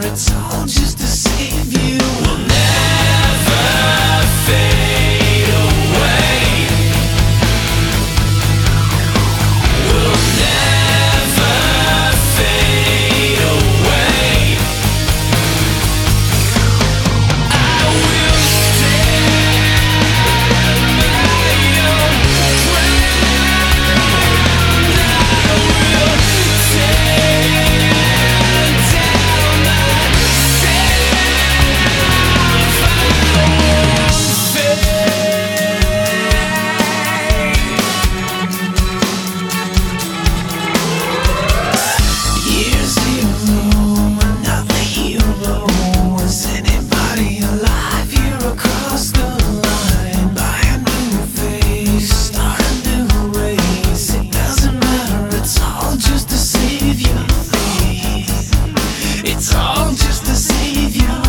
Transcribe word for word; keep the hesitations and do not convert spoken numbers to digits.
it's all just to save you. We'll never fade away. We'll never fade away. I will stand by your ground. I will tear down myself. I won't fade. Year zero, another hero. Was anybody alive here across the line? Buy a new face, start a new race. It doesn't matter, it's all just to save your faith. It's all just to save your